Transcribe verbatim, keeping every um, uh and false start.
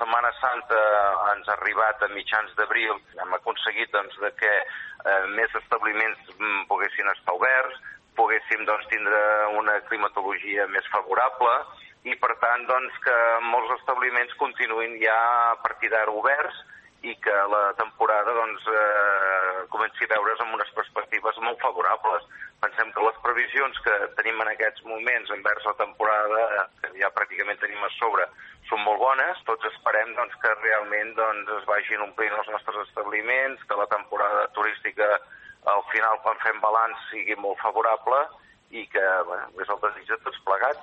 Setmana Santa ens ha arribat a mitjans d'abril, hem aconseguit doncs, de que eh, més establiments poguessin estar oberts, poguéssim doncs, tindre una climatologia més favorable i, per tant, doncs, que molts establiments continuïn ja a partir d'ara oberts i que la temporada doncs, eh, comenci a veure's amb unes perspectives molt favorables. Pensem que les previsions que tenim en aquests moments envers la temporada, que ja pràcticament tenim a sobre, són molt bones. Tots esperem doncs, que realment doncs, es vagin omplint els nostres establiments, que la temporada turística al final, quan fem balanç, sigui molt favorable i que bueno, és el desig de tots plegats.